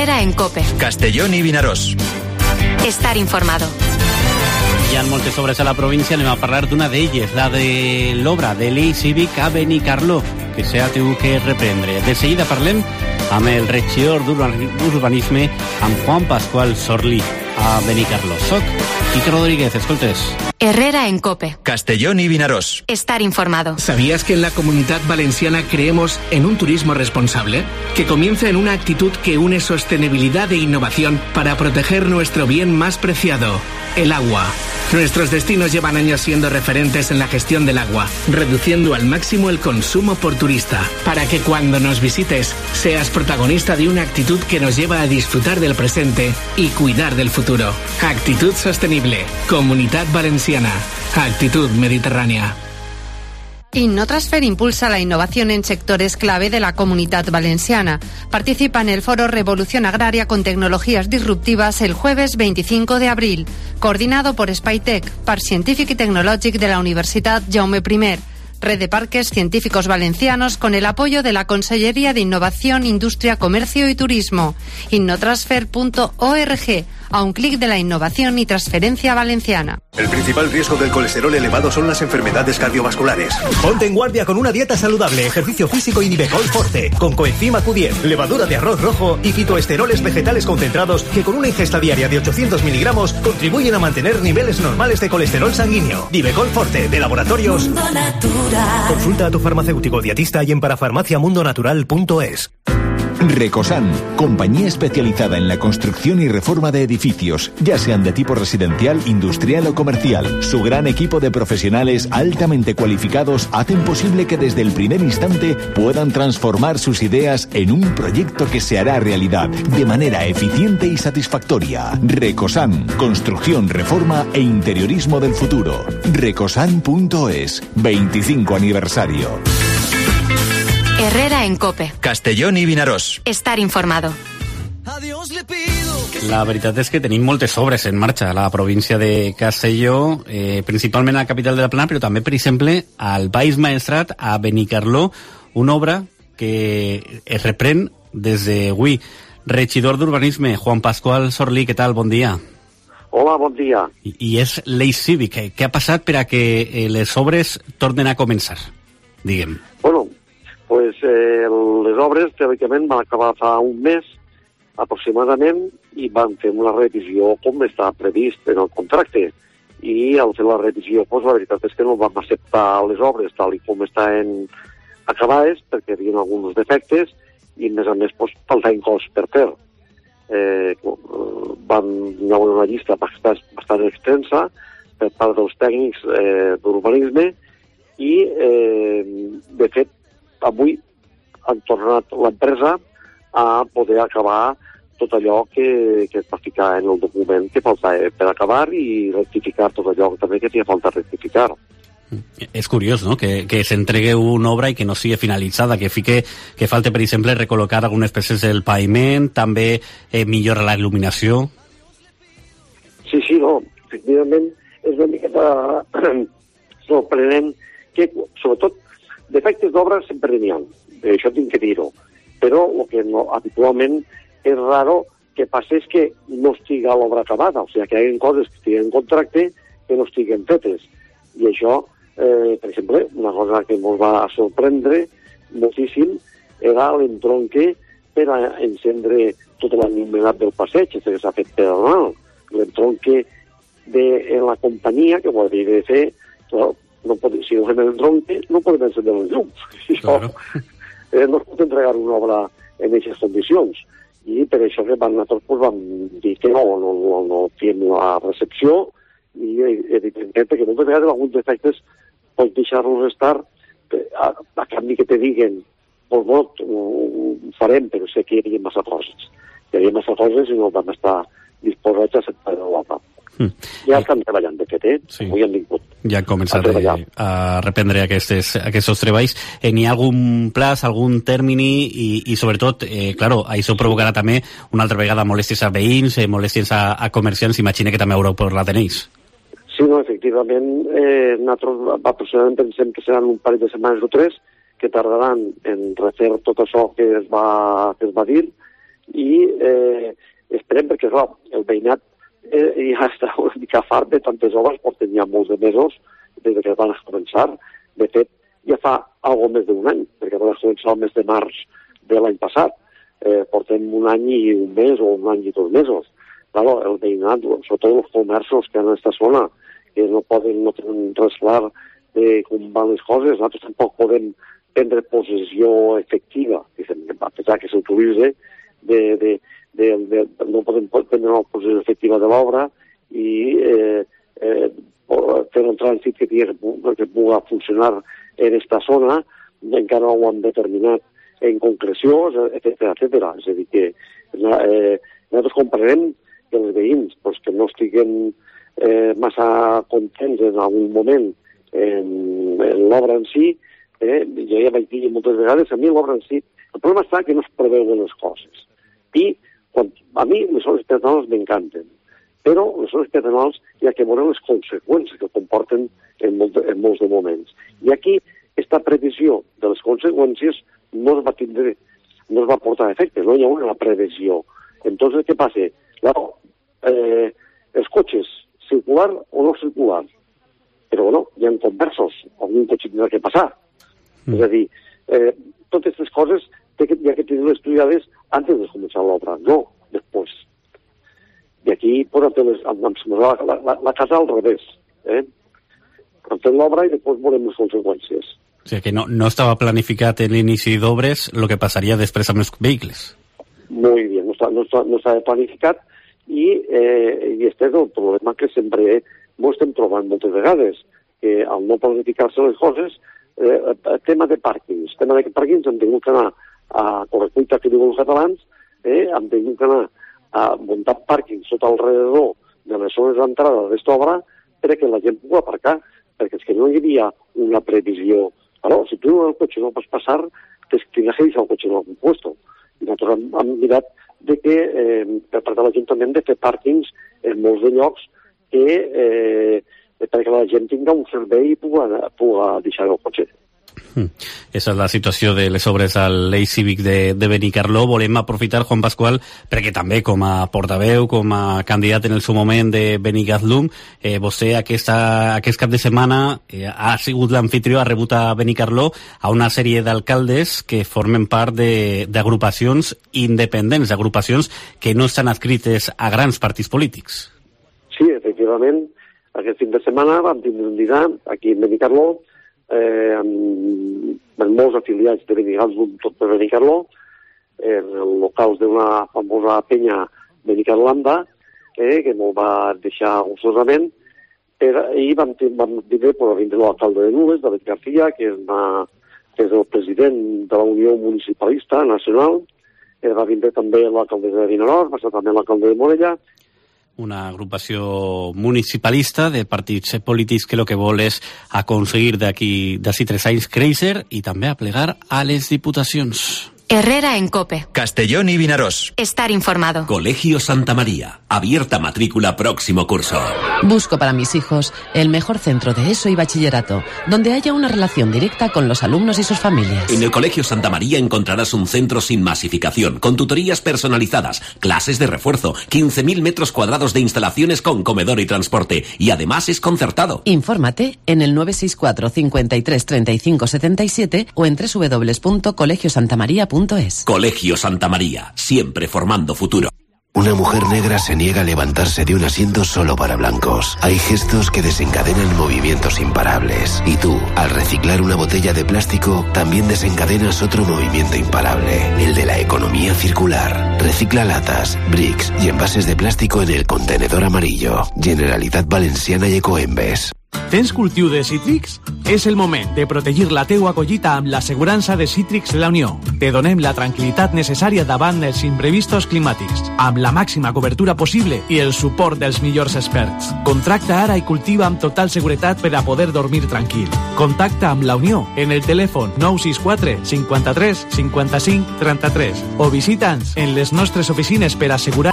Herrera en COPE. Castellón i Vinaròs. Estar informado. Hi ha moltes obres a la província, anem a parlar d'una d'elles, la de l'obra de l'Eix Cívic a Benicarló, que s'ha tingut que reprendre. De seguida parlem amb el regidor d'Urbanisme, amb Juan Pascual Sorlí, a Benicarló. Soc Quique Rodríguez, escoltes. Herrera en COPE. Castellón y Vinaròs. Estar informado. ¿Sabías que en la Comunidad Valenciana creemos en un turismo responsable? Que comienza en una actitud que une sostenibilidad e innovación para proteger nuestro bien más preciado, el agua. Nuestros destinos llevan años siendo referentes en la gestión del agua, reduciendo al máximo el consumo por turista, para que cuando nos visites seas protagonista de una actitud que nos lleva a disfrutar del presente y cuidar del futuro. Actitud sostenible. Comunidad Valenciana. Actitud mediterránea. Innotransfer impulsa la innovación en sectores clave de la Comunidad Valenciana. Participa en el foro Revolución Agraria con Tecnologías Disruptivas el jueves 25 de abril, coordinado por Spytech, Parc Científic y Tecnològic de la Universitat Jaume I, Red de Parques Científicos Valencianos con el apoyo de la Consellería de Innovación, Industria, Comercio y Turismo. Innotransfer.org, a un clic de la innovación y transferencia valenciana. El principal riesgo del colesterol elevado son las enfermedades cardiovasculares. Ponte en guardia con una dieta saludable, ejercicio físico y Nivecol Forte, con coenzima Q10, levadura de arroz rojo y fitoesteroles vegetales concentrados que con una ingesta diaria de 800 miligramos contribuyen a mantener niveles normales de colesterol sanguíneo. Nivecol Forte, de Laboratorios Mundo Natural. Consulta a tu farmacéutico dietista y en parafarmaciamundonatural.es. Recosan, compañía especializada en la construcción y reforma de edificios, ya sean de tipo residencial, industrial o comercial. Su gran equipo de profesionales altamente cualificados hacen posible que desde el primer instante puedan transformar sus ideas en un proyecto que se hará realidad de manera eficiente y satisfactoria. Recosan, construcción, reforma e interiorismo del futuro. Recosan.es, 25 aniversario. Herrera en COPE. Castellón i Vinaròs. Estar informado. La veritat és que tenim moltes obres en marxa a la província de Castelló, principalment a la capital de la Plana, però també, per exemple, al Baix Maestrat, a Benicarló, una obra que es reprèn des d'avui. Regidor d'Urbanisme, Juan Pascual Sorlí, què tal? Bon dia. Hola, bon dia. I és l'Eix Cívic. Què ha passat per a que les obres tornen a començar? Digue'm. Bueno, pues les obres teòricament van acabar fa un mes aproximadament i van fer una revisió com està previst en el contracte, i al fer la revisió pues, la veritat és que no vam acceptar les obres tal i com estan acabades perquè hi havia alguns defectes i a més pues, faltaven coses per fer. Van donar una llista bastant extensa per part dels tècnics d'urbanisme i de fet avui han tornat l'empresa a poder acabar tot allò que es va ficar en el document que faltava per acabar i rectificar tot allò també que feia falta rectificar. És curiós, no?, que s'entregui una obra i que no sigui finalitzada, que falta, per exemple, recol·locar algunes peces del paviment, també millorar la il·luminació. Sí, no, efectivament és una miqueta sorprenent que, sobretot, defectes d'obra sempre n'hi ha, això tinc que dir-ho, però el que habitualment és raro que passés que no estigui l'obra acabada, o sigui, que hi ha coses que estiguen en contracte que no estiguen fetes. I això, per exemple, una cosa que ens va sorprendre moltíssim era l'entronque per a encendre tota l'enllumenat del passeig, que s'ha fet pedonal. L'entronque de la companyia, que ho havia de fer, no pot, si no fem l'entronque, no podem encendre els llums. Claro. No es pot entregar una obra en aquestes condicions. I per això que nosaltres vam dir que no fem la recepció i evidentment perquè moltes vegades alguns defectes pots deixar-los estar a canvi que te diguen pues bo, ho farem, però sé que hi havia massa coses. Hi havia massa coses i no vam estar disposats a acceptar l'obra. Ja estan treballant, de fet, Sí. Avui han vingut. Ja han començat a reprendre aquests treballs. N'hi ha algun plaç, algun termini i sobretot, claro, això provocarà també una altra vegada molèsties a veïns, molèsties a comerciants, imagina que també haureu parlat en ells. Sí, no, efectivament, nosaltres aproximadament pensem que seran un parell de setmanes o 3 que tardaran en refer tot això que es va dir i esperem, perquè clar, el veïnat ja està una mica fart de tantes obres, porten ja molts de mesos des que van començar. De fet, ja fa algo més d'un any, perquè van començar el mes de març de l'any passat. Portem un any i un mes o un any i 2 mesos. Claro, el veïnat, sobretot els comerços que en aquesta zona, que no tenen res clar de com van les coses, nosaltres tampoc podem prendre possessió efectiva, a pesar que s'utilitza, no podem prendre una possessió efectiva de l'obra i fer un trànsit que pugui funcionar en aquesta zona, encara no ho han determinat en concreció, etcètera. És a dir, que nosaltres comprenem que els veïns que no estiguen massa contents en algun moment en l'obra en si, jo ja vaig dir moltes vegades, a mi l'obra en si, el problema està que no es preveuen les coses. I a mi les zones peatonals m'encanten, però les zones peatonals hi ha que veure les conseqüències que comporten en molts de moments. I aquí, aquesta previsió de les conseqüències no es va portar a efecte, no hi ha una previsió. Entonces, què passa? Els cotxes, circular o no circular, però bueno, hi ha conversos, algun cotxe tindrà que passar. És a dir, totes aquestes coses hi ha que tenir-les estudiades antes de començar l'obra, no després. I aquí la casa al revés. Fem l'obra i després veurem les conseqüències. O sigui que no estava planificat en l'inici d'obres el que passaria després amb els vehicles. Molt bé, no estava planificat i este és el problema que sempre estem trobant moltes vegades, que al no planificar-se les coses, tema de pàrquings. Tema de pàrquings hem tingut que anar a correcuita, que diuen els catalans, hem tingut que anar a muntar pàrquings tot alrededor de les zones d'entrada d'aquesta obra perquè la gent pugui aparcar, perquè és que no hi havia una previsió. Alors, si tu el cotxe no pots passar, tindràs que deixar el cotxe en algun lloc. I nosaltres hem mirat que per part de l'Ajuntament hem de fer pàrquings en molts de llocs perquè la gent tingui un servei i pugui deixar el cotxe. Esa és la situació de les obres a l'Eix Cívic de Benicarló. Volem aprofitar, Juan Pascual, perquè també com a portaveu, com a candidat en el seu moment de Benicarló, vostè aquest cap de setmana ha sigut l'anfitrió, ha rebut a Benicarló a una sèrie d'alcaldes que formen part d'agrupacions independents, agrupacions que no estan adscrites a grans partits polítics. Sí, efectivament. Aquest fin de setmana vam tindre un dinar aquí en Benicarló amb molts afiliats de Benicarló, tot per Benicarló, en els locals d'una famosa penya Benicarlanda, que m'ho va deixar gustosament, i vam vindre l'alcalde de Nules, David García, que és el president de la Unió Municipalista Nacional, va vindre també l'alcaldessa de Vinaròs, va estar també l'alcalde de Morella. Una agrupació municipalista de partits polítics que el que vol és aconseguir d'ací 3 anys créixer i també aplegar a les diputacions. Herrera en COPE. Castellón y Vinaròs. Estar informado. Colegio Santa María. Abierta matrícula próximo curso. Busco para mis hijos el mejor centro de ESO y bachillerato, donde haya una relación directa con los alumnos y sus familias. En el Colegio Santa María encontrarás un centro sin masificación, con tutorías personalizadas, clases de refuerzo, 15.000 metros cuadrados de instalaciones con comedor y transporte, y además es concertado. Infórmate en el 964 53 35 77 o en www.colegiosantamaria.es. Colegio Santa María, siempre formando futuro. Una mujer negra se niega a levantarse de un asiento solo para blancos. Hay gestos que desencadenan movimientos imparables. Y tú, al reciclar una botella de plástico, también desencadenas otro movimiento imparable, el de la economía circular. Recicla latas, bricks y envases de plástico en el contenedor amarillo. Generalitat Valenciana i Ecoembes. Tens cultiu de cítrics? És el moment de protegir la teua collita amb l'assegurança de Cítrics La Unió. Te donem la tranquil·litat necessària davant dels imprevistos climàtics, amb la màxima cobertura possible i el suport dels millors experts. Contracta ara i cultiva amb total seguretat per a poder dormir tranquil. Contacta amb La Unió en el telèfon 964 53 55 33 o visita'ns en les nostres oficines per assegurar